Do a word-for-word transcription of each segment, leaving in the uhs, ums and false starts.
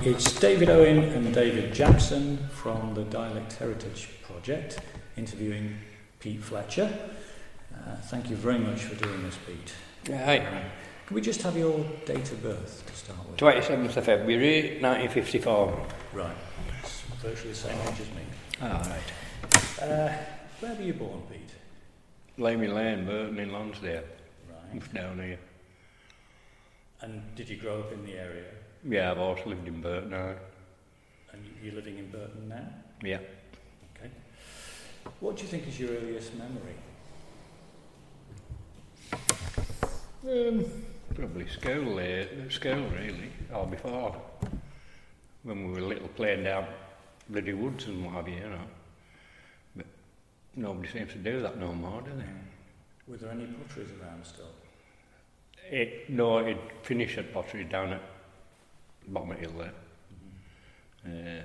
It's David Owen and David Jackson from the Dialect Heritage Project interviewing Pete Fletcher. Uh, thank you very much for doing this, Pete. Yeah, hi. Uh, can we just have your date of birth to start with? twenty-seventh of February nineteen fifty-four. Right. It's virtually the same age as me. Ah, right. Uh, where were you born, Pete? Lamey Lane, Burton in Lonsdale. Right. It's down here. And did you grow up in the area? Yeah, I've also lived in Burton now. And you're living in Burton now? Yeah. Okay. What do you think is your earliest memory? Um, probably school, uh, school really, or before. When we were little, playing down bloody woods and what have you, you know. But nobody seems to do that no more, do they? Were there any potteries around still? It, no, it'd finish at pottery down at the bottom of the hill there. Mm-hmm. Uh,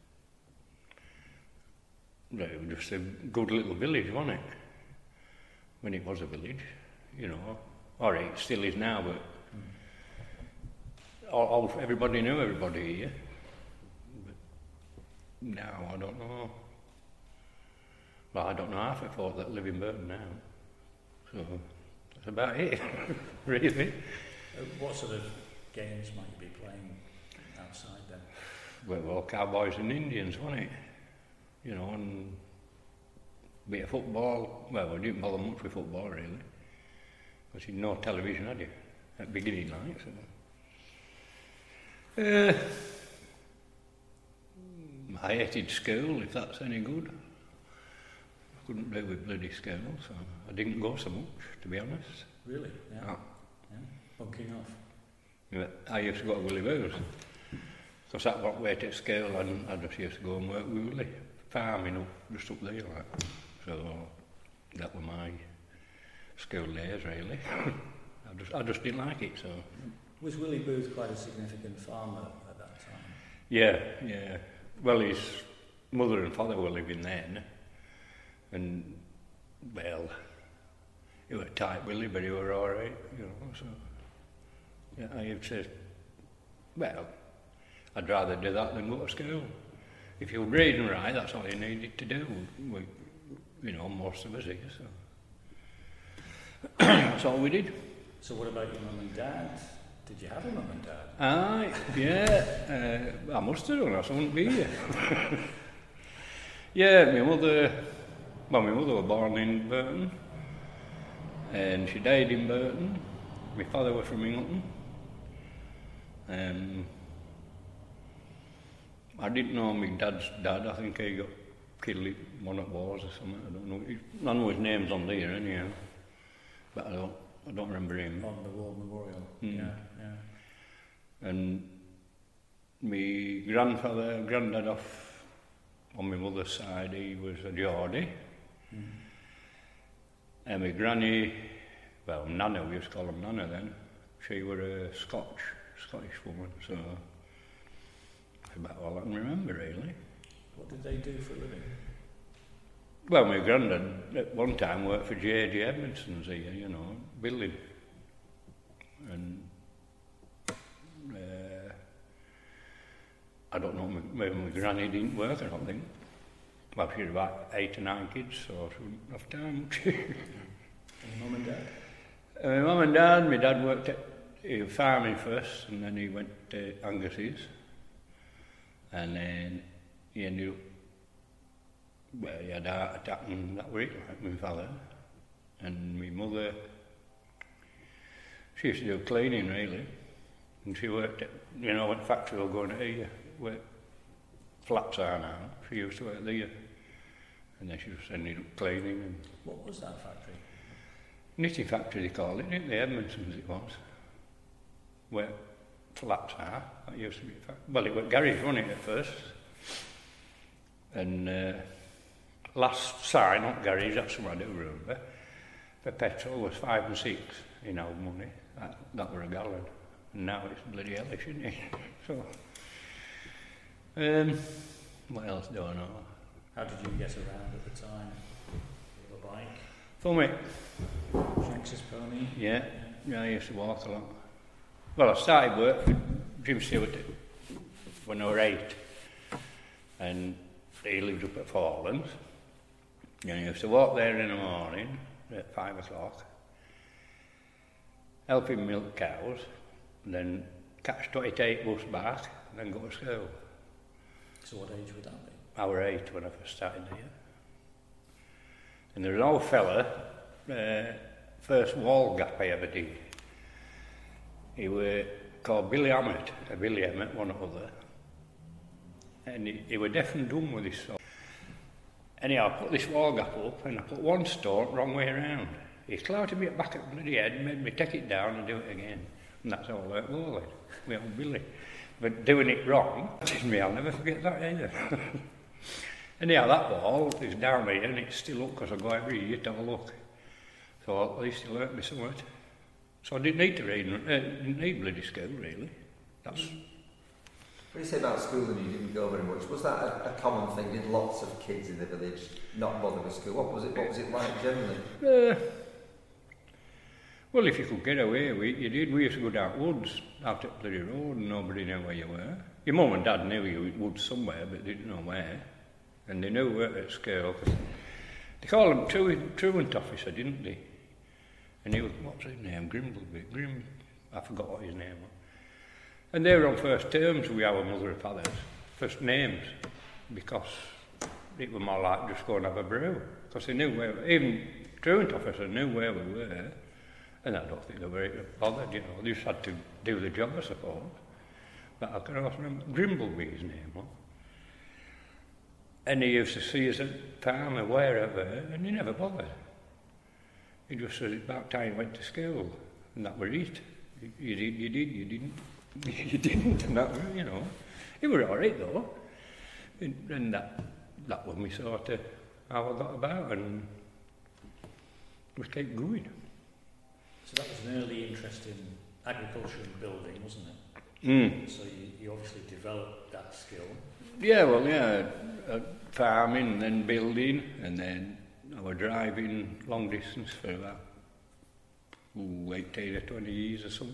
it was just a good little village, wasn't it? When it was a village, you know. Or it still is now, but mm. all, all, everybody knew everybody here. But now, I don't know. Well, I don't know half of folk that live in Burton now. So, that's about it, really. Uh, what sort of games might you be playing outside then? Well, well, cowboys and Indians, wasn't it? You know, and a bit of football. Well, I didn't bother much with football, really. Because you'd no television, had you? At the beginning, like, so. Uh, I hated school, if that's any good. I couldn't do with bloody school, so I didn't go so much, to be honest. Really? Yeah. Oh. Yeah. Bunking off. Yeah, I used to go to Willie Booth. Because that went way to school, and I just used to go and work with Willie, farming up, just up there, like. So that was my school days, really. I just I just didn't like it, so. Was Willie Booth quite a significant farmer at that time? Yeah, yeah. Well, his mother and father were living then, and, well, he was tight Willie, but he were all right, you know, so. Yeah, I would say, well, I'd rather do that than go to school. If you were reading right, that's all you needed to do, we, you know, most of us here, so. That's all we did. So what about your mum and dad? Did you have a mum and dad? Aye, yeah. Uh, I must have done, else I wouldn't be here. Yeah, my mother, well, my mother was born in Burton, and she died in Burton. My father was from Ingleton. Um, I didn't know my dad's dad. I think he got killed in one of the wars or something. I don't know. None of his name's on there anyhow. But I don't, I don't remember him. On the war memorial. Mm. Yeah, yeah. And my grandfather, granddad off on my mother's side, he was a Geordie. Mm. And my granny, well, Nana, we used to call him Nana then, she was a Scotch, Scottish woman, so that's about all I can remember, really. What did they do for a living? Well, my granddad at one time worked for J J Edmondson's here, you know, building. And uh, I don't know, maybe my granny didn't work, I don't think. Well, she had about eight or nine kids, so she wouldn't have time. And your mum and dad? Uh, my mum and dad, my dad worked at he was farming first, and then he went to Angus's. And then he ended up, well, he had a heart attack and that was it, like my father. And my mother, she used to do cleaning, really. And she worked at, you know, what factory we were going to here, where flats are now. She used to work there. And then she just ended up cleaning. And what was that factory? Knitting factory, they call it, didn't they? Edmondson's it was. Where flats are. That used to be a factory. Well, it was garage, wasn't it, at first? And uh, last sign, not garage, that's what I do remember. The petrol was five and six in old money. That, that were a gallon. And now it's bloody hellish, isn't it? So, um, what else do I know? How did you get around at the time? You have a bike? For me? Francis pony? Yeah, yeah, I used to walk a lot. Well, I started work for Jim Stewart when I was eight. And he lived up at Fallens. And he used to walk there in the morning at five o'clock, help him milk cows, and then catch twenty-eight bus back, and then go to school. So what age would that be? I was eight when I first started here. And there was an old fella, uh, first wall gap I ever did. He was called Billy Hammett, a Billy Hammett, one or other. And he, he was deaf and dumb with his soul. Anyhow, I put this wall gap up and I put one stone wrong way around. He clouted me back at the bloody head and made me take it down and do it again. And that's all I learned with old Billy. But doing it wrong, me, I'll never forget that either. Anyhow, that wall is down here and it's still up because I go every year to have a look. So at least he learnt me something. So I didn't need to read, uh, didn't need bloody school really. That's... When you say about school and you didn't go very much, was that a, a common thing? Did lots of kids in the village not bother with school? What was it? What was it like generally? Uh, well, if you could get away with it, you did. We used to go down woods, out at the bloody road, and nobody knew where you were. Your mum and dad knew you were woods somewhere, but they didn't know where. And they knew we were at school. They called him truant, truant officer, didn't they? And he was, what's his name? Grimbleby. Grim, I forgot what his name was. And they were on first terms with our mother and fathers, first names, because it was more like just go and have a brew. Because they knew where, even truant officer knew where we were, and I don't think they were bothered, you know, they just had to do the job, I suppose. But I can also remember, Grimbleby his name was. And he used to see us at farm or wherever, and he never bothered. He just said about time he went to school, and that was it. You, you did, you did, you didn't. You didn't, and that, you know. It was all right, though. And, and that, that was me sort of how I got about, and just kept going. So that was an early interest in agriculture and building, wasn't it? Mm. So you, you obviously developed that skill. Yeah, well, yeah, uh, farming, then building, and then I was driving long distance for about ooh, eighteen or twenty years or something.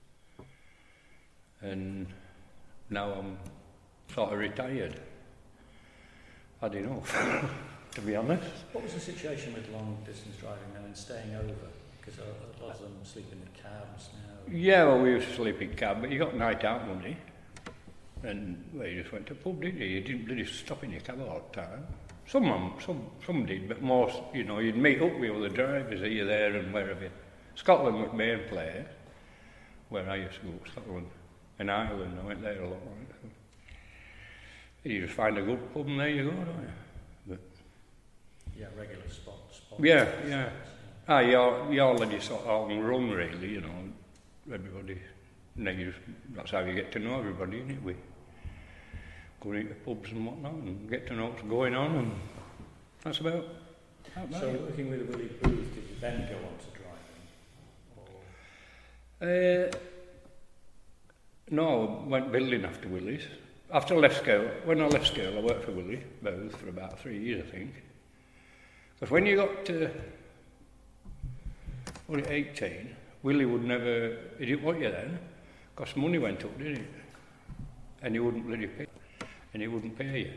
And now I'm sort of retired. I don't know, to be honest. What was the situation with long distance driving then and staying over? Because a lot of them sleep in the cabs now. Yeah, well, we used to sleep in cab, but you got night out money. And well, you just went to pub, didn't you? You didn't really stop in your cab all the time. Some, some, some did, but most, you know, you'd meet up with other drivers here, there and wherever. Scotland was main place, where I used to go, Scotland. In Ireland, I went there a lot. Right? You just find a good pub and there you go, don't you? But yeah, regular spots. Spot yeah, spots, yeah. Ah, you all, you all let you sort of run, really, you know. Everybody, and then you just, that's how you get to know everybody, isn't it? We go into pubs and whatnot and get to know what's going on, and that's about, about So it. working with Willie Booth, did you then go on to driving? Or? Uh, No, I went building after Willie's. After I left school, when I left school, I worked for Willie Booth for about three years, I think. Because when you got to, what, eighteen, Willie would never, he didn't want you then, because money went up, didn't it? And he wouldn't let you pay, and he wouldn't pay you.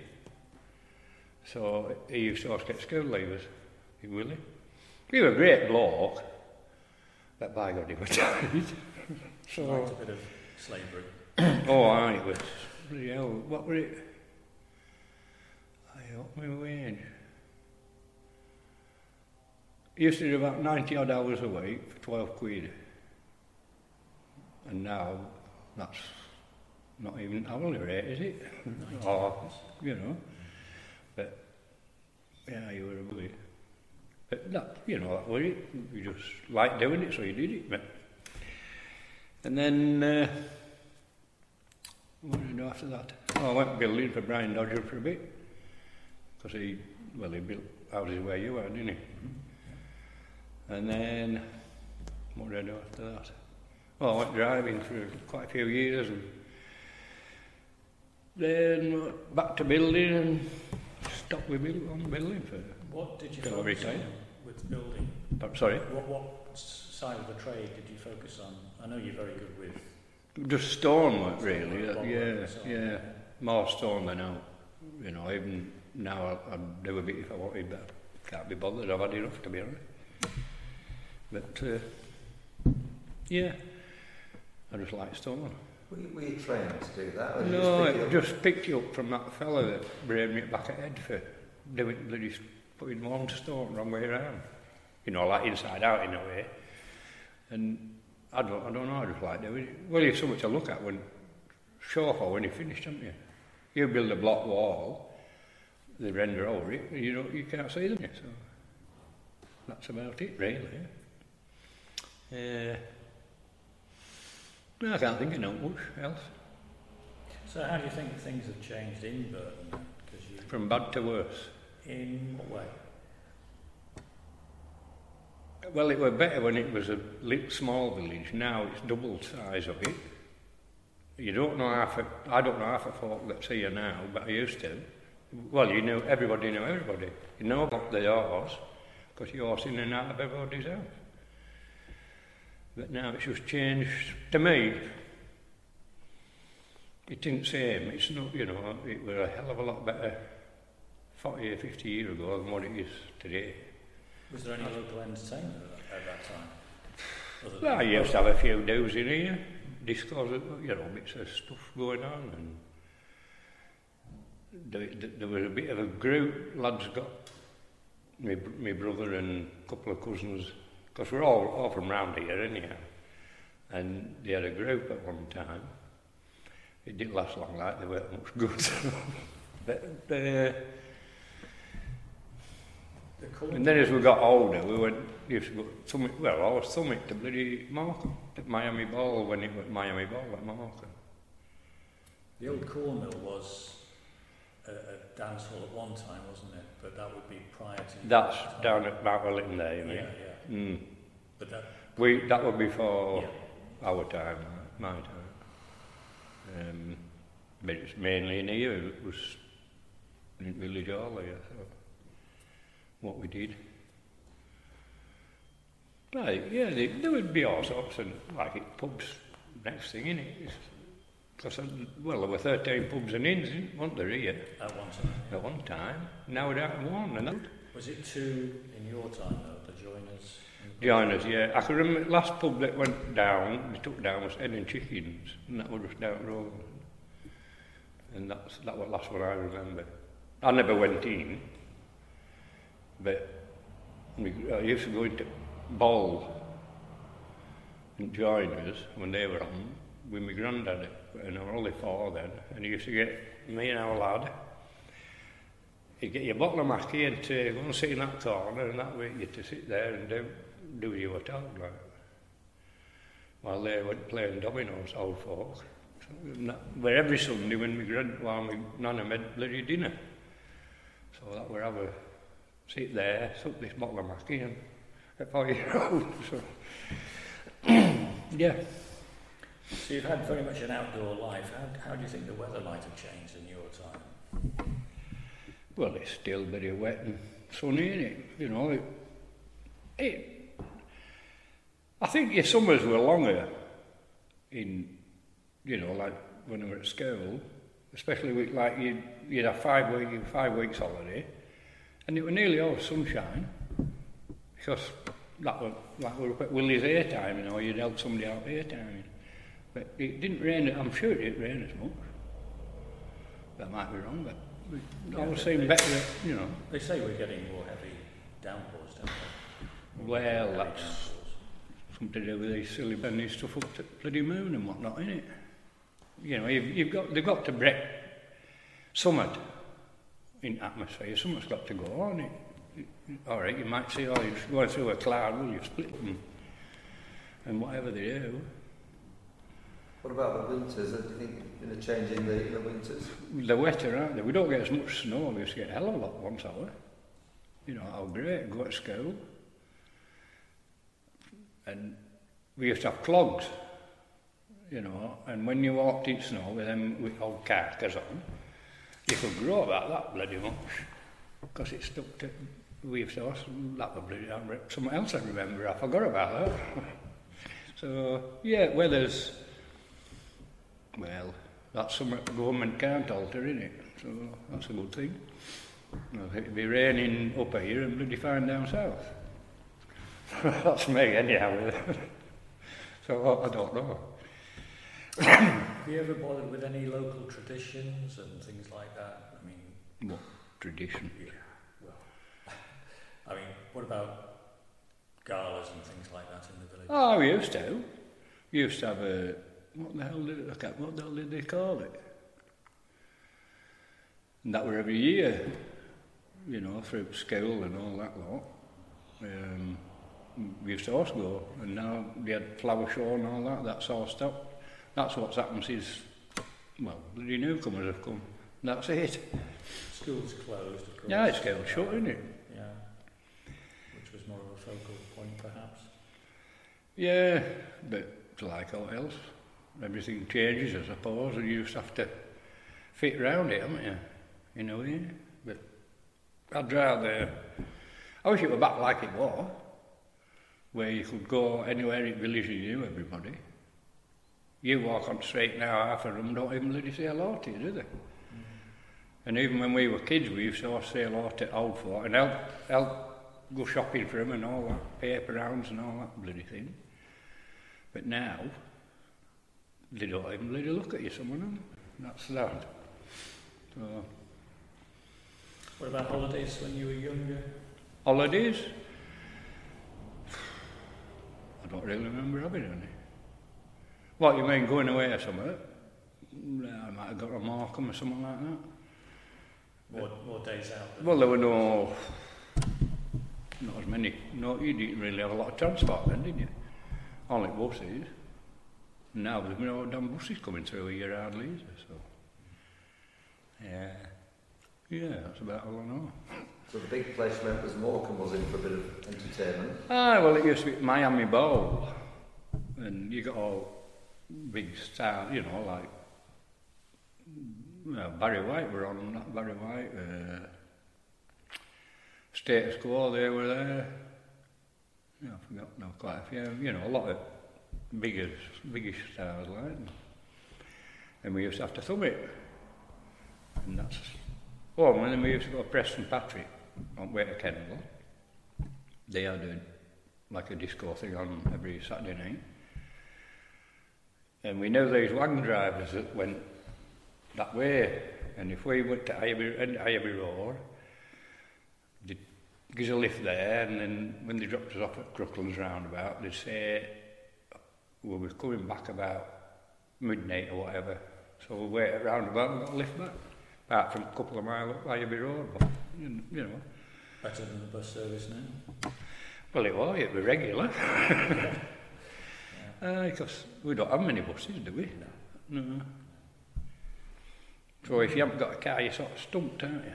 So he used to always get school leavers, Willie. He was a great bloke, but by God, he was tired. So, Liked a bit of slavery. oh, aye, it was, bloody hell, what were it? I got my wage. He used to do about ninety odd hours a week for twelve quid. And now, that's not even hourly rate, is it? Or, you know. But, yeah, you were a bully. But that, you know, that was it. You just liked doing it, so you did it. But, and then, uh, what did I do after that? Oh, I went building for Brian Dodger for a bit. Because he, well, he built houses where you were, didn't he? Mm-hmm. And then, what did I do after that? Well, I went driving for quite a few years, and then back to building and stopped with build, on building for. What did you focus on with building? But, sorry? What, what side of the trade did you focus on? I know you're very good with... Just stonework, really. Uh, yeah, work, yeah, more stone than out. You know, even now I'd, I'd do a bit if I wanted, but I can't be bothered. I've had enough, to be honest. But, uh, yeah, I just like stone. Were you, were you trained to do that? Or No, you just, it just picked you up from that fella that brained me back at head for doing, bloody putting one stone wrong way around. You know, like inside out in a way. And I don't, I don't know, I just like doing it. Well, you've so much to look at when, show for when you finished, haven't you? You build a block wall, they render over it, you know, you can't see them, so that's about it, really. Uh, no, I can't think of no much else. So how do you think things have changed in Burton? Cause you, From bad to worse. in what way? Well, it were better when it was a little small village. Now it's double the size of it. You don't know half of, I don't know half of folk that's here now, but I used to. Well, you knew, everybody knew everybody. You know about the doors, because you're in and out of everybody's house. But now it's just changed. To me, it didn't same. It's not, you know, it was a hell of a lot better forty or fifty years ago than what it is today. Was there any local entertainment at, at that time? Other Well, I used to have a few do's in here, discos, you know, bits of stuff going on, and there, there was a bit of a group. Lads got my, my brother and a couple of cousins, because we're all, all from round here anyhow, and they had a group at one time. It didn't last long, like they weren't much good. But uh, and then as we got older, we went, used to go, summit, well, I was summit to bloody Markham, at Miami Ball, when it was Miami Ball at Markham. The old cornmill was a, a dance hall at one time, wasn't it? But that would be prior to... That's down at Mount Wellington there, you mean? Yeah, yeah. Mm. But that... We, that would be for Yeah. our time, my time. Um, but it's mainly in here, it was in Village Hall here, so what we did. Right, yeah, they, there would be all sorts of, like it, pubs, next thing, innit? Because, well, there were thirteen pubs and inns, weren't there, here? At one time. Yeah. At one time. Now we're down to one, and that... Was it two in your time, though, the Joiners? Joiners, yeah. I can remember the last pub that went down, they took down, was Head and Chickens, and that was just down the road. And that's, that was the last one I remember. I never went in, but we, I used to go into Ball and Joiners when they were on, with my granddad, and I was only four then, and he used to get me and our lad, he'd get your bottle of Mackie and say, go and sit in that corner, and that way you to sit there and do, do what you were told, like. While they went playing dominoes, old folk. Where every Sunday when my grand, while my nana made bloody dinner. So that would have a sit there, suck this bottle of Mackie and at four year old. So yeah. So you've had very much an outdoor life. How, how do you think the weather might have changed in your time? Well, it's still very wet and sunny, isn't it? You know, it, it I think your summers were longer in, you know, like when we were at school, especially with, like you'd, you'd have five, week, five weeks holiday, and it was nearly all sunshine, because that was like we were up at Willie's hair time, you know, you'd help somebody out hair time. But it didn't rain, I'm sure it didn't rain as much. That might be wrong, but it yeah, always seemed better, you know. They say we're getting more heavy downpours, don't they? Well, Heavy that's downpours. something to do with these silly penny stuff up to the bloody moon and whatnot, innit? You know, you've, you've got, they've got to break something in atmosphere, something's got to go on. It, it, all right, you might say, oh, you're just going through a cloud, well, you split them, and whatever they do. What about the winters? Do you think in a change in the, the winters? They're wetter, aren't they? We don't get as much snow, we used to get a hell of a lot once hour. You know, how great, go to school. And we used to have clogs, you know, and when you walked in snow with them with old carcass on, you could grow about that bloody much, because it stuck to, we used to, that was bloody, something else I remember, I forgot about that. So, yeah, weather's, well, that's something the government can't alter, innit? So that's a good thing. Well, it'd be raining up here and bloody fine down south. That's me, anyhow. So I don't know. Have you ever bothered with any local traditions and things like that? I mean, what tradition? Yeah, well, I mean, what about galas and things like that in the village? Oh, we used to. We used to have a, what the hell did, I can't, what the hell did they call it? And that were every year, you know, through school and all that lot. Um, we used to also go, and now they had flower show and all that, that's all stopped. That's what's happened is, well, the newcomers have come. That's it. School's closed, of course. Yeah, it's still shut, isn't it? Yeah. Which was more of a focal point, perhaps. Yeah, but it's like all else. Everything changes, I suppose, and you just have to fit around it, haven't you? In a way. But I'd rather... I wish it were back like it was, where you could go anywhere in the village and you knew everybody. You walk on the street now, half of them don't even let you say hello to you, do they? Mm. And even when we were kids, we used to say hello to old folk and help, help go shopping for them and all that, paper rounds and all that bloody thing. But now, they don't even let you look at you, some of them. That's that. So, what about holidays when you were younger? Holidays? I don't really remember having any. What, you mean going away or something? I might have got a Markham or something like that. More, more days out? Well, there were no... Not as many... No, you didn't really have a lot of transport then, did you? Only buses. Now there's no damn buses coming through here hardly either, so... Yeah. Yeah, that's about all I know. So the big place you went was Morecambe, was it, for a bit of entertainment? Ah, well, it used to be Miami Bowl. And you got all big stars, you know, like... Well, Barry White were on, not Barry White. Uh, Status Quo, they were there. Yeah, I forgot, no, quite a few. You know, a lot of bigger, bigger stars, like. And we used to have to thumb it. And that's... Oh, and then we used to go to Preston Patrick on way to Kendal. They had a, like a disco thing on every Saturday night. And we knew these wagon drivers that went that way. And if we went to Ironby, Ironby Road, they'd give us a lift there, and then when they dropped us off at Crooklands roundabout, they'd say, well, we're coming back about midnight or whatever. So we'll wait at roundabout and got a lift back. Apart from a couple of miles up Ironby Road, but, you know. Better than the bus service now? Well, it was, it was regular. Yeah. Uh, because we don't have many buses, do we? No. No. So if you haven't got a car, you're sort of stumped, aren't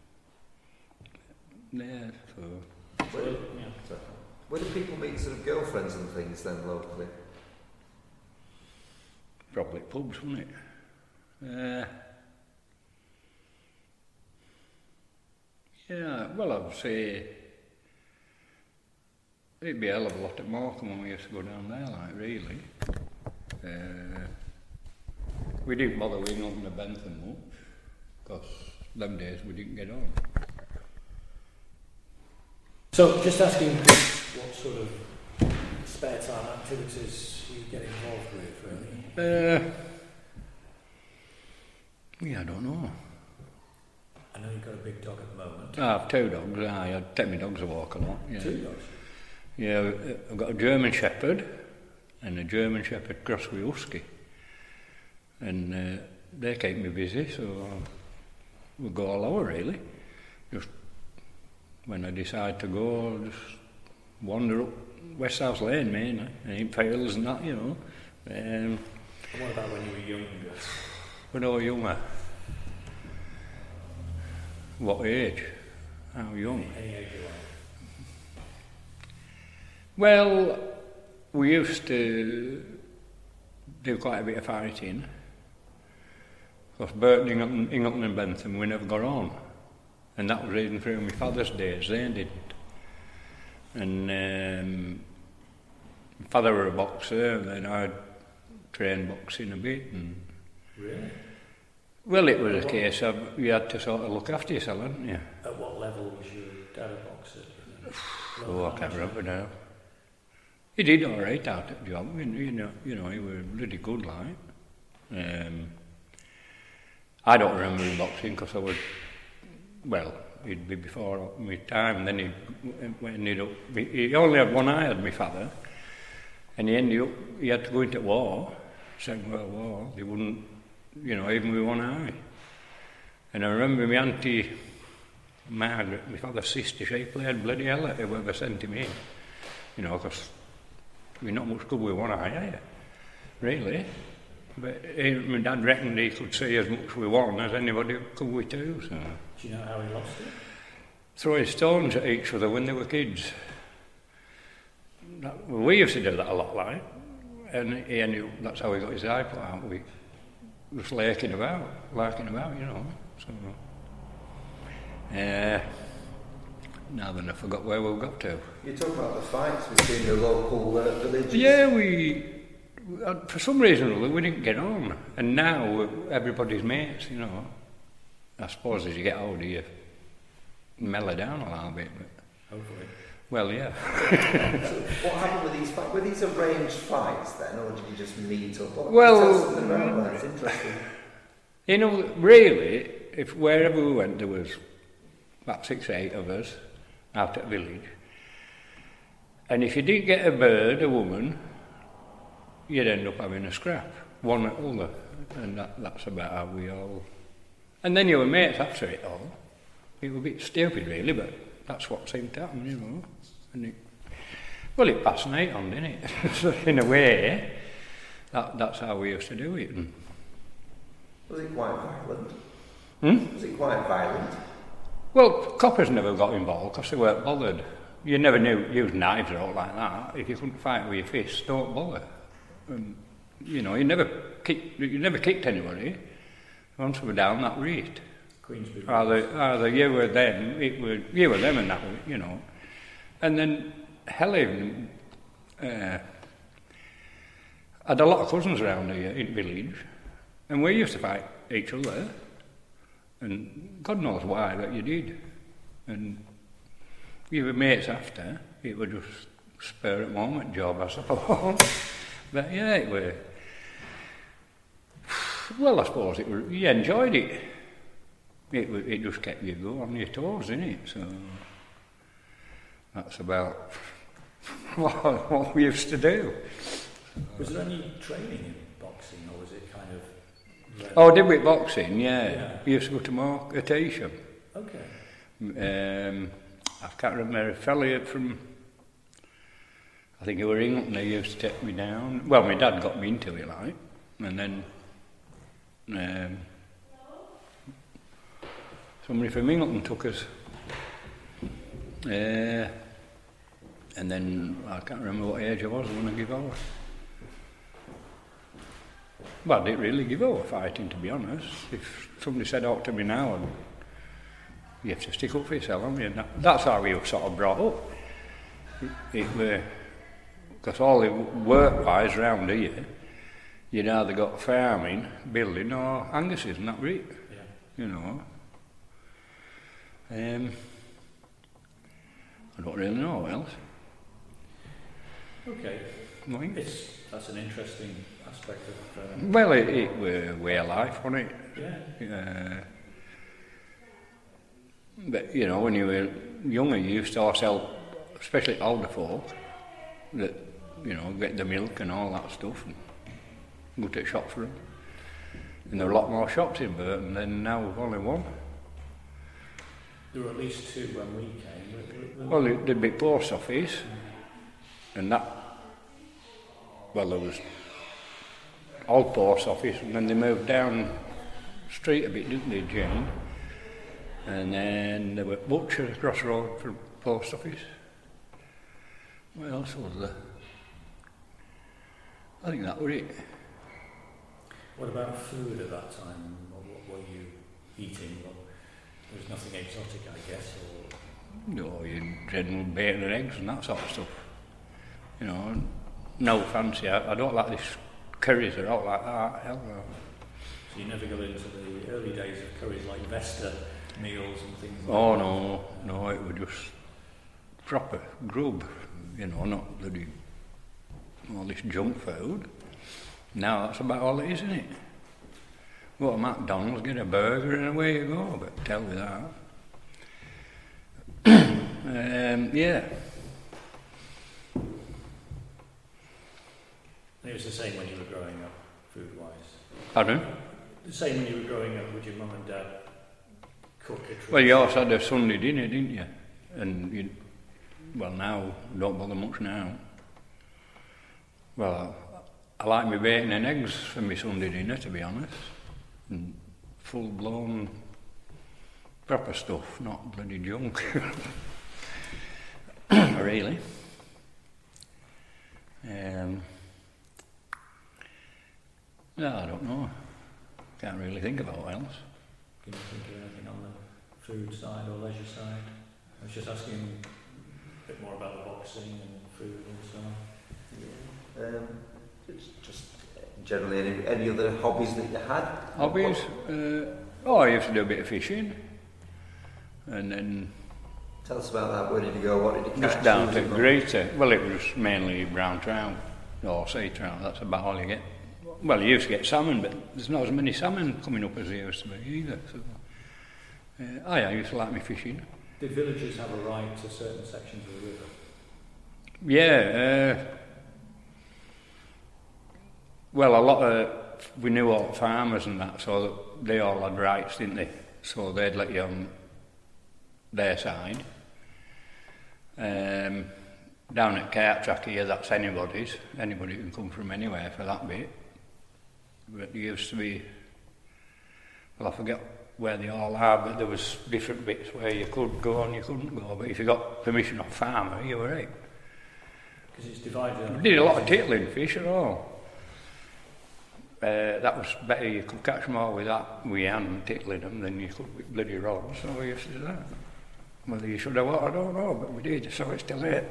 you? Yeah, so... Where, yeah. So, where do people meet sort of girlfriends and things then, locally? Probably pubs, wouldn't it? Uh, yeah, well, I'd say... It'd be a hell of a lot at Morecambe when we used to go down there, like, really. Uh, we didn't bother with Ingleton and Bentham much, because them days we didn't get on. So, just asking what sort of spare time activities you get involved with, really? Uh, yeah, I don't know. I know you've got a big dog at the moment. I have two dogs, I, I take my dogs a walk a lot. Yeah. Two dogs? Yeah, I've got a German Shepherd and a German Shepherd cross with Husky. And uh, they keep me busy, so we'll go all over really. Just when I decide to go, I'll just wander up West House Lane mainly, and in fields and that, you know. Um, and what about when you were younger? When I was younger? What age? How young? Any, any age you like. Well, we used to do quite a bit of fighting. Because Burton, Ingleton, Ingleton and Bentham, we never got on. And that was even through my father's days, they didn't. And um, my father were a boxer, and then I'd trained boxing a bit. And really? Well, it was a case of you had to sort of look after yourself, hadn't you? At what level was your dad a boxer? Oh, I can't remember now. He did all right out at the job. You know, you know, he was really good, like. Um, I don't remember him boxing because I was, well, he'd be before my time, and then he ended up. He only had one eye, had my father, and he ended up. He had to go into war, Second World War. He wouldn't, you know, even with one eye. And I remember my auntie Margaret, my father's sister, she played bloody hell at whoever sent him in. You know, because we're not much good with one eye, are you? Really. But he, my dad reckoned he could see as much with one as anybody could with two. So. Do you know how he lost it? Throwing stones at each other when they were kids. That, well, we used to do that a lot, like. And he ended up, that's how he got his eye put out. We was larking about, larking about, you know. So, uh, now then I forgot where we got to. You talk about the fights between the local uh, villages. Yeah, we, uh, for some reason we didn't get on. And now everybody's mates, you know. I suppose as you get older you mellow down a little bit. But hopefully. Well, yeah. So what happened with these fights? Were these arranged fights then, or did you just meet up? What, well, tell us something about that. It's interesting. You know, really, if wherever we went, there was about six or eight of us out at the village. And if you didn't get a bird, a woman, you'd end up having a scrap, one at other. And that, that's about how we all... And then you were mates after it all. It was a bit stupid, really, but that's what seemed to happen, you know. And it, well, it passed night on, didn't it? So in a way, that, that's how we used to do it. And was it quite violent? Hmm? Was it quite violent? Well, coppers never got involved because they weren't bothered. You never knew use knives or all like that. If you couldn't fight with your fists, don't bother. Um, you know, you never kicked, you never kicked anybody. Once we were down, that was it. Queensbury. Either, either you were them, it was you were them, and that was, you know. And then hell, even uh, had a lot of cousins around here in the village, and we used to fight each other. And God knows why, but you did. And you were mates after. It was just spur at the moment job, I suppose. But yeah, it was. Well, I suppose it was. You enjoyed it. It was, it just kept you go on your toes, didn't it? So that's about what, what we used to do. Was there any training in boxing, or was it kind of? Oh, did we boxing? Yeah. Yeah. We used to go to Mark at Asham. Okay. Um, I can't remember a fella from. I think it was England. They used to take me down. Well, my dad got me into it, like, and then. Um, Somebody from England took us, uh, and then I can't remember what age I was when I gave over. Well, I didn't really give over fighting, to be honest. If somebody said out to me now, I'd, you have to stick up for yourself, haven't you? And that, that's how we were sort of brought up. It, it were, because all the work-wise round here, you'd either got farming, building, or Angus's, and that was it. Yeah. You know. Um, I don't really know what else. Okay. It's, that's an interesting aspect of... Um, well, it, it was way of life, wasn't it? Yeah. Uh, but, you know, when you were younger, you used to sell, especially older folk, that, you know, get the milk and all that stuff and go to the shop for them. And there were a lot more shops in Burton than now we've only one. There were at least two when we came. Were, were, Well, the, the big post office, and that, well, there was old post office, and then they moved down the street a bit, didn't they, Jane? And then there were butchers across the road from post office. What else was there? I think that was it. What about food at that time? What, what were you eating? What, there was nothing exotic, I guess, or... No, you general bacon and eggs and that sort of stuff. You know, no fancy. I, I don't like this curries or all like that. Hell no. So you never go into the early days of curries like Vesta meals and things like oh, that? Oh no, no, it was just proper grub, you know, not bloody all this junk food. Now that's about all it is, isn't it? Go to McDonald's, get a burger and away you go, but tell me that. um, yeah. And it was the same when you were growing up, food-wise? Pardon? The same when you were growing up, would your mum and dad cook a Well, you also had a Sunday dinner, didn't you? And you, well, now, don't bother much now. Well, I, I like my bacon and eggs for my Sunday dinner, to be honest. And full-blown proper stuff, not bloody junk. Really. Um, no, I don't know. Can't really think about what else. Can you think of anything on the food side or leisure side? I was just asking a bit more about the boxing and food and so on. Yeah. Um, it's just generally any, any other hobbies that you had? Hobbies? Uh, oh, I used to do a bit of fishing. And then... Tell us about that. Where did you go? What did you catch? Just down to Greater. Well, it was mainly brown trout or sea trout. That's about all you get. Well, you used to get salmon, but there's not as many salmon coming up as there used to be either. So, uh, I, I used to like my fishing. Did villagers have a right to certain sections of the river? Yeah. Uh, well, a lot of we knew all the farmers and that, so they all had rights, didn't they? So they'd let you on their side. Um, down at Cartrack here, that's anybody's. Anybody can come from anywhere for that bit. But there used to be, well, I forget where they all are, but there was different bits where you could go and you couldn't go. But if you got permission off farmer, you were right. Because it's divided. We did a lot of tittling fish at all. Uh, that was better. You could catch them all with that, with hand and tittling them, than you could with bloody rods. So we used to do that. Whether you should have what, I don't know, but we did, so it's still there.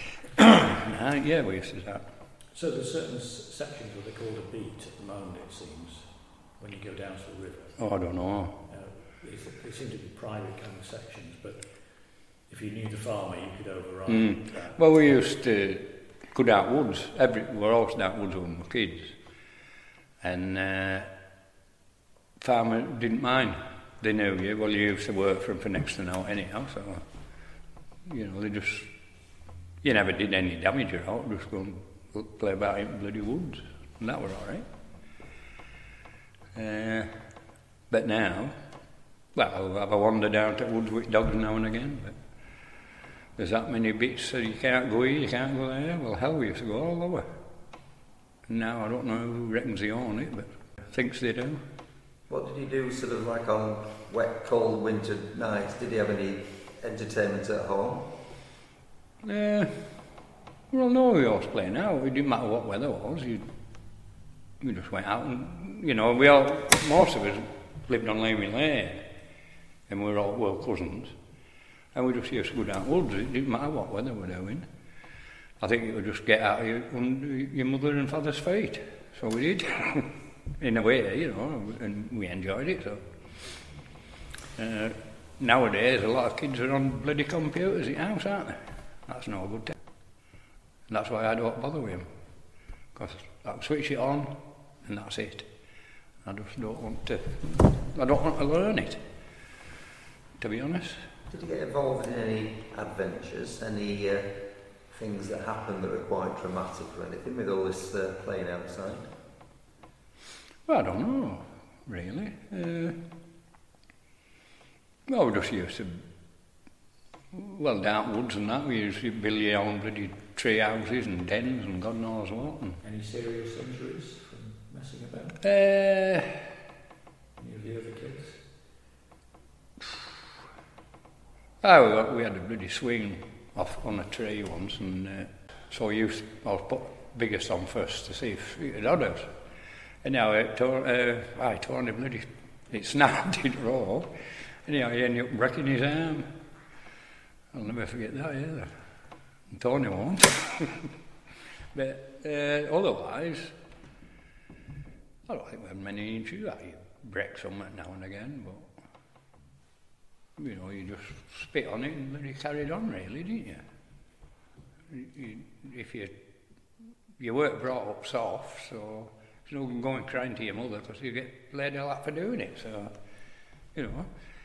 uh, yeah, we used to do that. So there's certain s- sections where they're called a beat at the moment, it seems, when you go down to the river. Oh, I don't know. Uh, they, they seem to be private kind of sections, but if you knew the farmer, you could override Mm. that. Well, we used to go down woods. Every, we were always down woods when we were kids. And uh, farmer didn't mind. They knew you. Well, you used to work for them for next to no anyhow, so, you know, they just, you never did any damage at all, just go and play about in bloody woods, and that was all right. Uh, but now, well, I'll have a wander down to woods with dogs now and again, but there's that many bits so you can't go here, you can't go there. Well, hell, we used to go all over. And now I don't know who reckons they own it, but thinks they do. What did he do sort of like on wet, cold winter nights? Did he have any entertainment at home? Uh, well, no, we always play now. It didn't matter what weather was. You, we just went out and, you know, we all, most of us lived on Lamey Lane, and we were all well cousins, and we just used to go down woods. It didn't matter what weather we were doing. I think it would just get out of your, your mother and father's feet. So we did. In a way, you know, and we enjoyed it. So uh, nowadays, a lot of kids are on bloody computers at house, aren't they? That's no good. T- and that's why I don't bother with them, because I can switch it on, and that's it. I just don't want to. I don't want to learn it, to be honest. Did you get involved in any adventures, any uh, things that happened that were quite dramatic or anything with all this uh, playing outside? Well, I don't know, really. Uh, well, we just used to, well, down woods and that, we used to build your own bloody tree houses and dens and God knows what. And Any serious injuries from messing about? Uh, Any of the other kids? oh, we had a bloody swing off on a tree once, and uh, so we used, I was put biggest on first to see if it had us. And now it tore, uh, I torn the bloody, it snapped it raw, and now he ended up breaking his arm. I'll never forget that either. And Tony won't. But uh, otherwise, I don't think we had many injuries. break something now and again, but, you know, you just spit on it and then you carried on, really, didn't you? you, you if you, you weren't brought up soft, so there's no going crying to your mother because you get laid a lot for doing it, so, you know.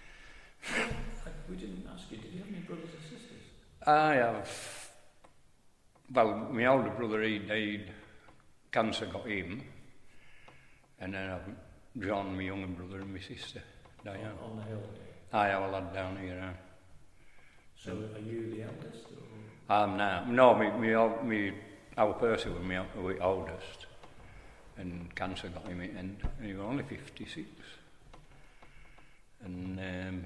We didn't ask you, did you have any brothers or sisters? I have, well, my older brother, he died, cancer got him, and then I've John, my younger brother, and my sister, Diane. On, on the hill? I have a lad down here now. So are you the eldest? Or? I'm now, no, me, me, me, our Percy was my my oldest, and cancer got him in the end, and he was only fifty-six. And um,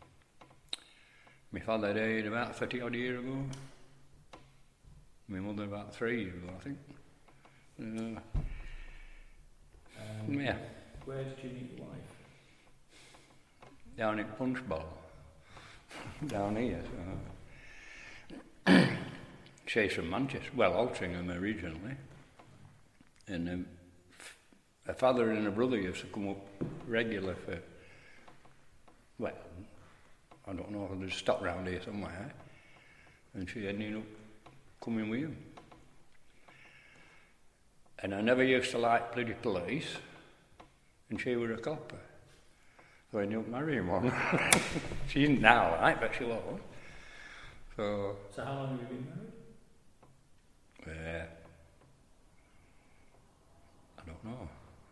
my father died about thirty odd years ago. My mother about three years ago, I think. Uh, um, yeah. Where did you meet your wife? Down at Punch Bowl. Down here. So. She's from Manchester. Well, Altrincham originally. And um, a father and a brother used to come up regular for, well, I don't know if they'd stop round here somewhere. And she ended up coming with him. And I never used to like bloody police, and she was a copper. So I ended up marrying one. She isn't now, right, but she was. So, so how long have you been married? Yeah. I don't know.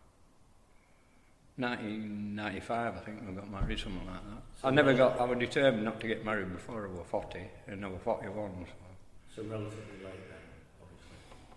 nineteen ninety-five, I think we got married, something like that. So I never got, I was determined not to get married before I was forty, and I was forty-one. So So, relatively late then, obviously.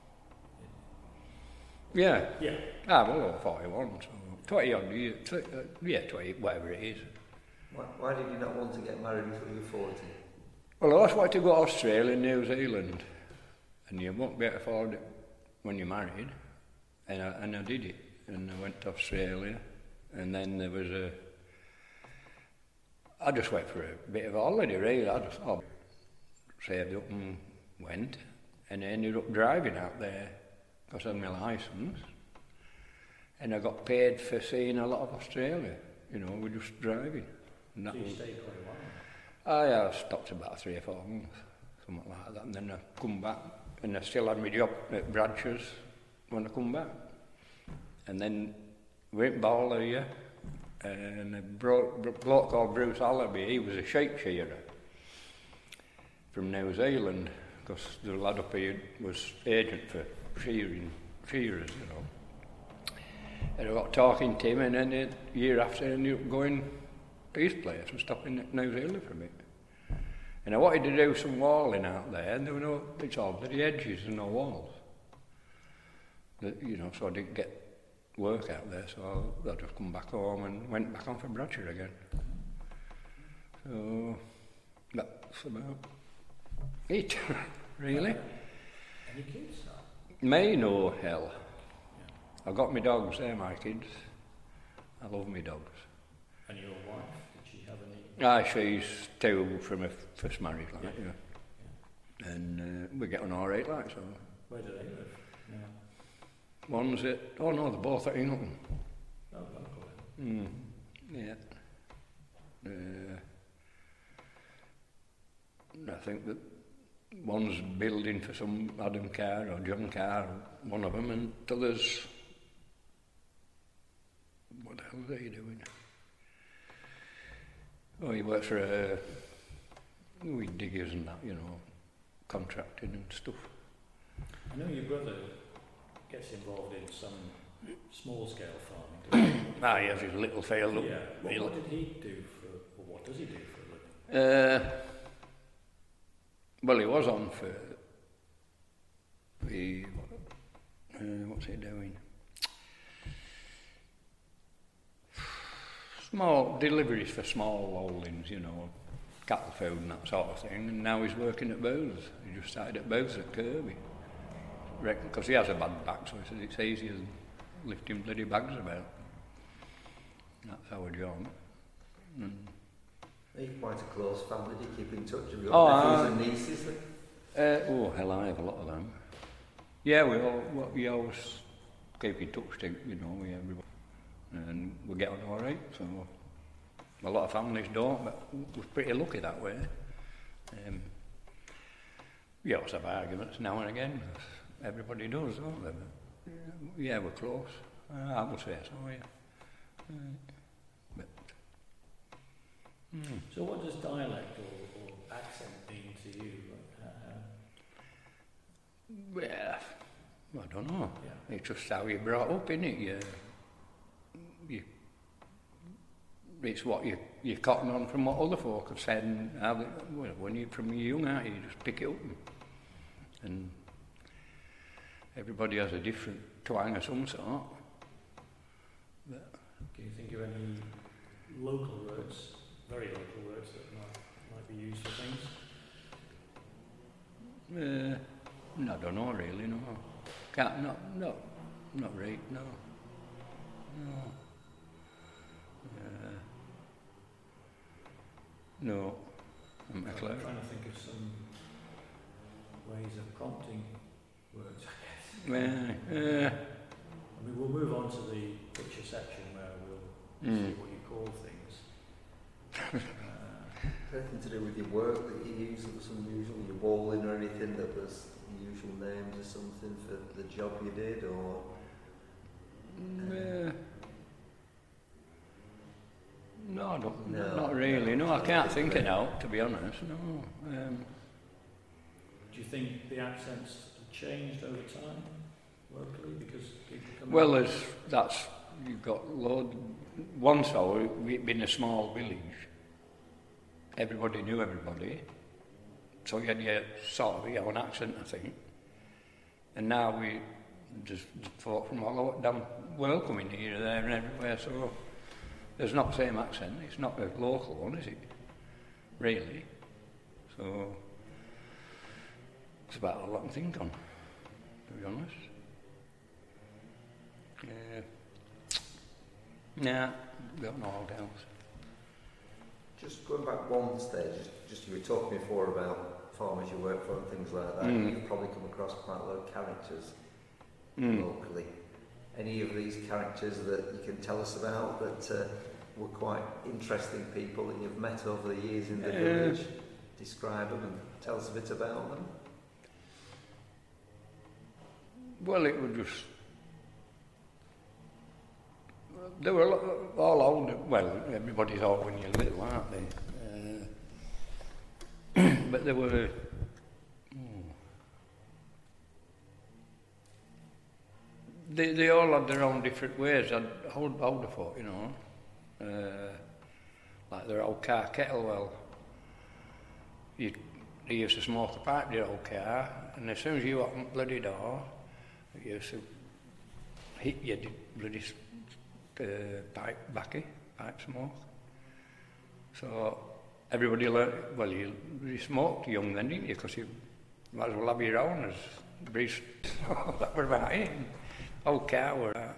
yeah. Yeah. Ah, well, I was forty-one, so twenty odd years, twenty, uh, yeah, twenty, whatever it is. Why, why did you not want to get married until you were forty? Well, I always wanted to go to Australia and New Zealand, and you won't be able to afford it when you're married, and I, and I did it, and I went to Australia, and then there was a, I just went for a bit of a holiday, really. I just oh, saved up and went, and I ended up driving out there because I had my licence, and I got paid for seeing a lot of Australia, you know, we're just driving. And that So you was, stayed quite a while? I uh, stopped about three or four months, something like that, and then I come back, and I still had my job at Bradshaws when I come back. And then went bowler here, and a bro- bro- bloke called Bruce Allaby, he was a sheep shearer from New Zealand, because the lad up here was agent for shearing, shearers, you know. And I got talking to him, and then a year after I ended up going to his place and stopping at New Zealand for a bit. And I wanted to do some walling out there, and there were no, it's all bloody edges and no walls. The, you know, so I didn't get work out there, so I, I just come back home and went back on for Bradshaw again. So that's about it, really. Uh, any kids? Me, no hell. Yeah. I got my dogs, they're my kids. I love my dogs. And your wife, did she have any? Ah, she's two from her first marriage, like, Yeah. yeah. yeah. And uh, we get on all right, like, so. Where do they live? Yeah. One's at, oh no, they're both at Ingleton. Oh, local. Mm, yeah. Uh, I think that one's building for some Adam Carr or John Carr, one of them, and the others, what the hell are they doing? Oh, he works for a, weed diggers and that, you know, contracting and stuff. I know your brother gets involved in some small-scale farming. Ah, he has his little field up. Yeah. What, what did he do for, or what does he do for a living? Uh, well, he was on for the, uh, what's he doing? Small deliveries for small holdings, you know, cattle food and that sort of thing. And now he's working at Booths. He just started at Booths at Kirby. Reckon, because he has a bad back, so he says it's easier than lifting bloody bags about. That's our job. Mm. You're quite a close family. Do you keep in touch? Have you Oh, got nephews uh, and nieces? Uh, oh, hell, I have a lot of them. Yeah, we all, we always keep in touch, you know, we everybody. and we get on all right. So a lot of families don't, but we're pretty lucky that way. Um, we also have arguments now and again. Everybody does, don't they? But, yeah, we're close. Uh, I would say so, yeah. Uh, but, mm. So what does dialect or, or accent mean to you? Uh, well, I don't know. Yeah. It's just how you're brought up, innit? You, you, it's what you, you're cotton on from what other folk have said. And how they, well, when you're from young, aren't you, you just pick it up. And, and everybody has a different twang of some sort. But can you think of any local words, very local words that might, might be used for things? Uh, no, I don't know really, no. Can't, no, no, not right, no. No. Uh, no, I'm I'm clear. trying to think of some ways of prompting words, I guess. Well, uh, I mean, we'll move on to the picture section where we'll Mm. see what you call things. uh, Anything to do with your work that you use that was unusual, your walling or anything that was usual names or something for the job you did, or? uh, no, I don't, No. not really. No, I can't think it now, to be honest. No. Um, do you think the accents have changed over time locally because people come well, in? there's that's you've got load. Once though, we'd been a small village. Everybody knew everybody, so you had your sort of your own accent, I think. And now we just folk from all over down world coming here, there, and everywhere. So there's not the same accent. It's not a local one, is it? Really. So it's about a lot to think on, to be honest. Yeah. Nah, got no all else. Just going back one stage, just, just you were talking before about farmers you work for and things like that. Mm. You've probably come across quite a lot of characters Mm. locally. Any of these characters that you can tell us about that uh, were quite interesting people that you've met over the years in the Yeah. village? Describe them and tell us a bit about them. Well, it was just. They were lo- all old. Well, everybody's old when you're little, aren't they? Uh, but they were. Hmm. They they all had their own different ways. I'd hold older folk, you know, uh, like their old car kettle. Well, you they used to smoke a pipe in their old car, and as soon as you opened the bloody door, it used to hit you, the bloody uh, pipe backy, pipe smoke. So everybody learned, well, you, you smoked young then, didn't you? Because you might as well have your own as breeze. That was about it. Old car were uh,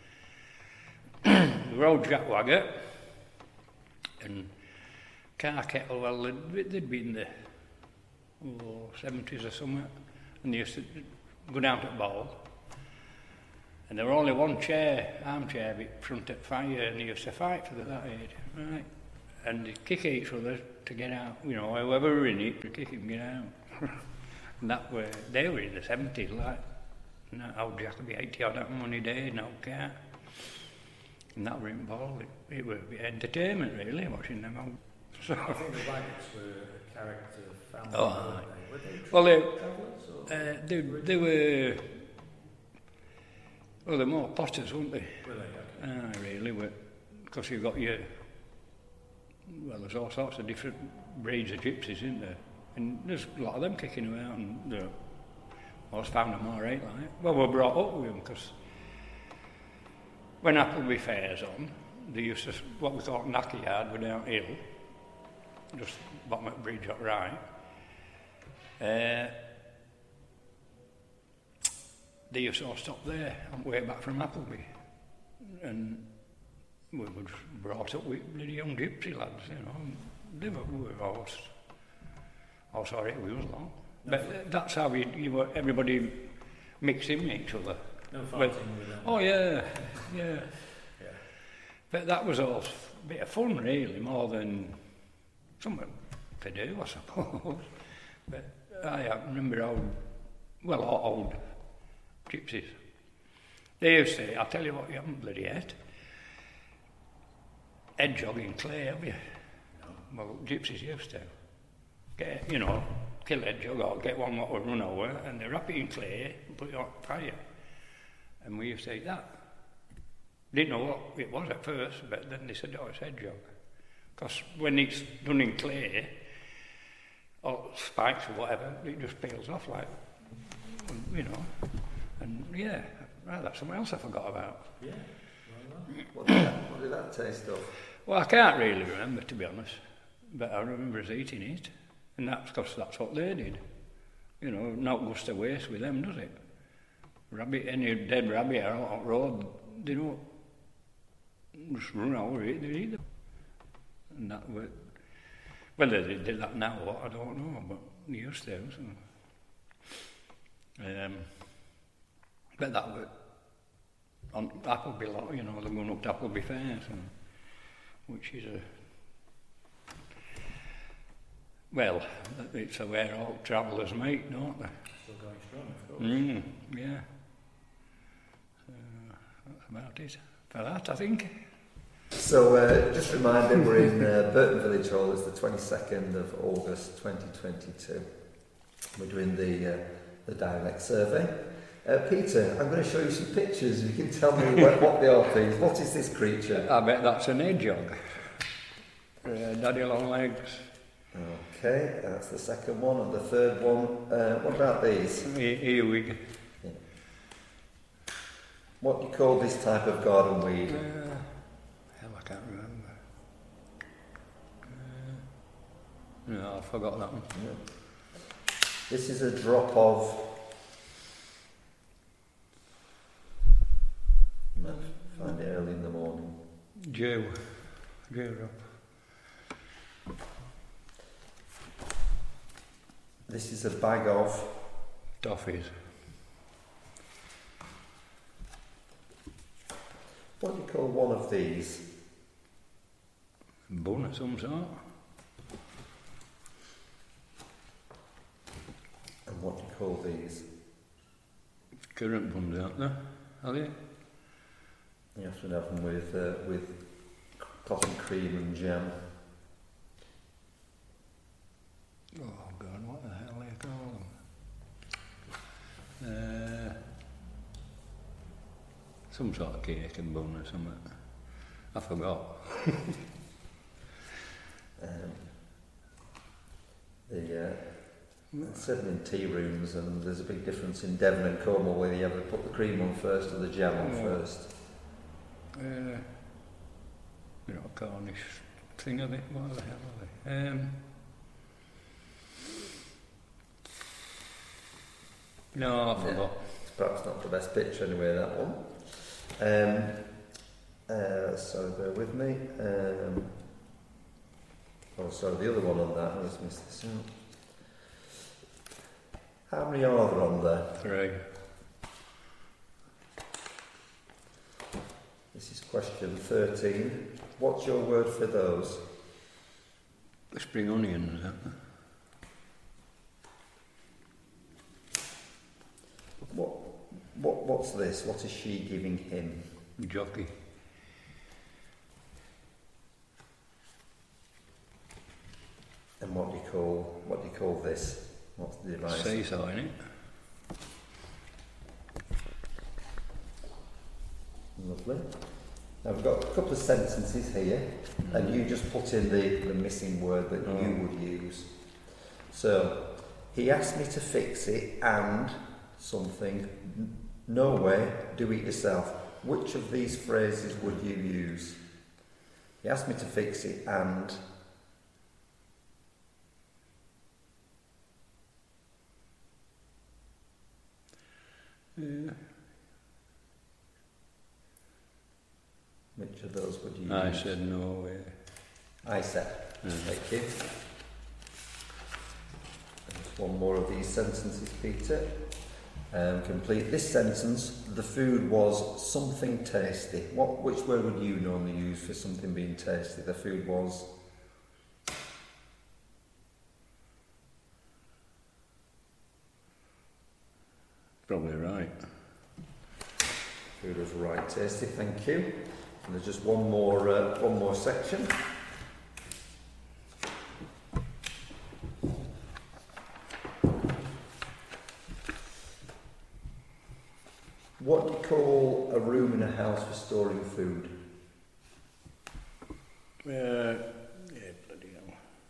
the road jack wagger and car kettle, well, they'd, they'd been the oh, seventies or something, and they used to go down to the ball. And there were only one chair, armchair, in front of the fire, and they used to fight for that age, right? And they'd kick each other to get out, you know, whoever were in it, to kick him and get out. And that were, they were in the seventies, like, and that old Jack would be eighty odd that money day, no car. And that were involved, it, it was entertainment really, watching them all. So, I think the Waggots were a character family. Oh, weren't they? Were they well, they, travellers, or uh, they, they were, well, they're more potters, weren't they? were they? Okay. Ah, really, because you've got your, well, there's all sorts of different breeds of gypsies, isn't there? And there's a lot of them kicking about, and they're, I always found them all right, like. Well, we were brought up with them, because when Appleby Fair's on, they used to, what we call Knacky Yard, were down hill, just bottom of the bridge up right. Uh, they used to all stop there on the way back from Appleby. And we were just brought up with bloody young gypsy lads, you know. They were, we were all, all sorry we was long. But that's how you, you were, everybody mixed in with each other. No fighting Well, with them. oh yeah, yeah. Yeah. But that was all a bit of fun, really, more than something to do, I suppose. But I remember old, well, old gypsies. They used to, I'll tell you what you haven't bloody yet. Hedgehog in clay, have you? No. Well, gypsies used to. Get, you know, kill a hedgehog or get one that would run over and they wrap it in clay and put it on fire. And we used to eat that. Didn't know what it was at first, but then they said, oh, it's hedgehog. Because when it's done in clay, or spikes or whatever, it just peels off like, you know. And yeah, right, that's something else I forgot about. Yeah. What did, that, what did that taste of? Well, I can't really remember, to be honest, but I remember us eating it, and that's because that's what they did. You know, not goes to waste with them, does it? Rabbit, any dead rabbit out on the road, they don't just run over it, they eat them. And that was, whether they did that now or what, I don't know, but they used to. So. Um, but that was on Appleby, you know, they're going up to Appleby Fair, so, which is a, well, it's a where all travellers meet, don't they? Still going strong, of course. Mm, yeah. So, that's about it for that, I think. So, uh, just a reminder, we're in uh, Burton Village Hall. It's the twenty-second of August twenty twenty-two. We're doing the, uh, the dialect survey. Uh, Peter, I'm going to show you some pictures. You can tell me what, what they are, please. What is this creature? I bet that's an hedgehog. Uh, daddy long legs. Okay, that's the second one. And the third one, uh, what about these? Earwig. Yeah. What do you call this type of garden weed? Uh, hell, I can't remember. Uh, no, I forgot that one. Yeah. This is a drop of... You might find it early in the morning. Dew. Dew drop. This is a bag of... Toffees. What do you call one of these? Bun of some sort. And what do you call these? Currant buns, aren't they? Are they? You often have them with, uh, with cotton cream and jam. Oh God, what the hell do you call them? Uh, some sort of cake and bun or something. I forgot. um, the, uh, Certainly in tea rooms, and there's a big difference in Devon and Cornwall whether you ever put the cream on first or the jam on yeah. first. Uh, you know, a Cornish thing, are they? What the hell are they? Um, no, I forgot. Yeah, it's perhaps not the best picture anyway, that one. Um, uh, so bear with me. Um, oh, sorry, the other one on that, let's miss this out. How many are there on there? Three. This is question thirteen. What's your word for those? Spring onions, aren't they? What, what, what's this? What is she giving him? Jockey. And what do you call, what do you call this? What's the device? Seesaw, innit? Lovely. Now we've got a couple of sentences here, mm. and you just put in the, the missing word that oh. you would use. So, he asked me to fix it and something. No way, do it yourself. Which of these phrases would you use? He asked me to fix it and... Yeah. Which of those would you I use? said no way. I said. Mm. Thank you. There's one more of these sentences, Peter. Um, complete this sentence. The food was something tasty. What? Which word would you normally use for something being tasty? The food was. Probably right. Food was right, tasty. Thank you. And there's just one more, uh, one more section. What do you call a room in a house for storing food? Uh, yeah, bloody hell.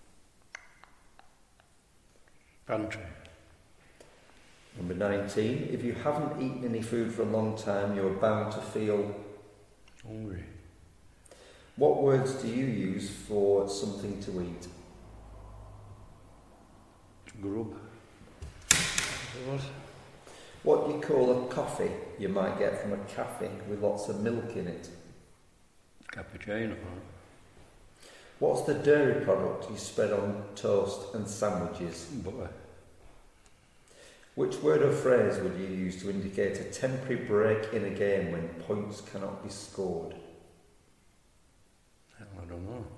Pantry. Number nineteen. If you haven't eaten any food for a long time, you're bound to feel hungry. What words do you use for something to eat? Grub. What? What do you call a coffee you might get from a cafe with lots of milk in it? Cappuccino. What's the dairy product you spread on toast and sandwiches? Butter. Which word or phrase would you use to indicate a temporary break in a game when points cannot be scored? Hell, I don't know.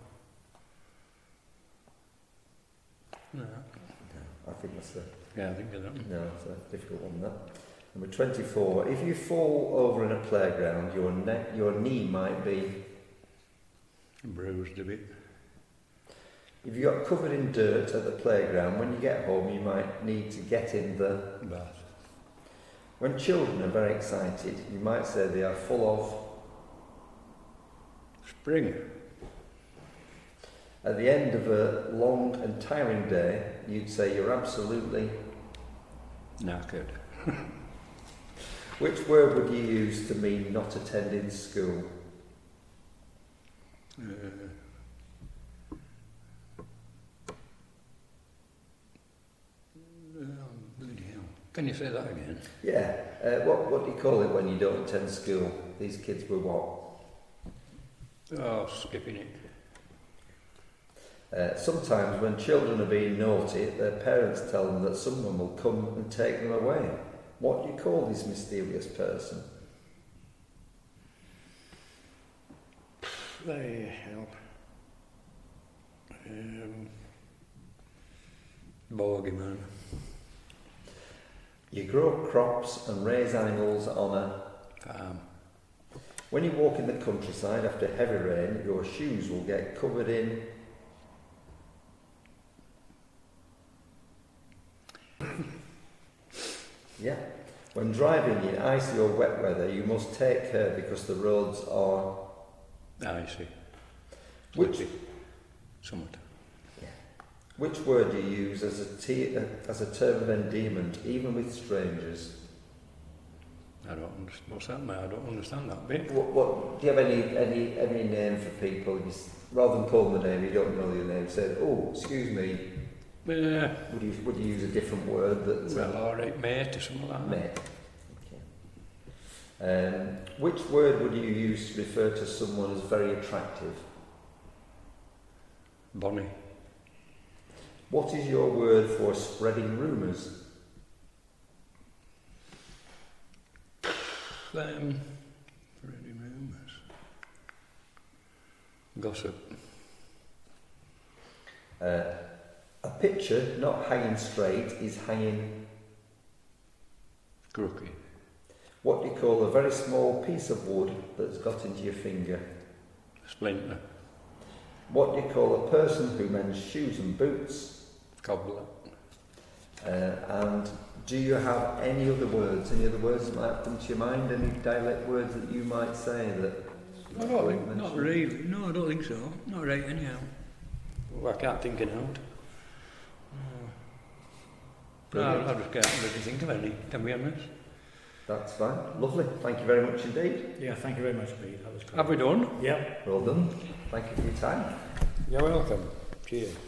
No. No, I think that's a... Yeah, I think I don't. No, it's a difficult one, that. Number twenty-four. If you fall over in a playground, your neck, your knee might be... Bruised a bit. If you got covered in dirt at the playground, when you get home you might need to get in the... Bath. When children are very excited, you might say they are full of... Spring. At the end of a long and tiring day, you'd say you're absolutely... Knackered. Which word would you use to mean not attending school? Uh, oh, bloody hell. Can you say that again? Yeah. Uh, what, what do you call it when you don't attend school? These kids were what? Oh, skipping it. Uh, sometimes when children are being naughty, their parents tell them that someone will come and take them away. What do you call this mysterious person? They help. Um, Bogeyman. You grow crops and raise animals on a Farm. When you walk in the countryside after heavy rain, your shoes will get covered in... yeah. When driving in icy or wet weather, you must take care because the roads are... Icy. Which... Somewhat. Yeah. Which word do you use as a, te- as a term of endearment, even with strangers? I don't understand. What's that, mate? I don't understand that bit. What, what, do you have any, any, any name for people? You, rather than call them the name, you don't know their name. Say, oh, excuse me. Uh, Would you, would you use a different word? That, well, all right, mate, or something like that. Mate. Okay. Um, which word would you use to refer to someone as very attractive? Bonnie. What is your word for spreading rumours? Um, spreading rumours. Gossip. Uh, a picture not hanging straight is hanging... Crooked. What do you call a very small piece of wood that's got into your finger? Splinter. What do you call a person who mends shoes and boots? Cobbler. Uh, and do you have any other words? Any other words that might come to your mind? Any dialect words that you might say that... I don't think, not really. No, I don't think so. Not right anyhow. Well, I can't think of out. No, I, I just can't really think of any, to be honest. That's fine. Lovely. Thank you very much indeed. Yeah, thank you very much, Pete. That was great. Have we done? Yep. Well done. Thank you for your time. You're welcome. Cheers.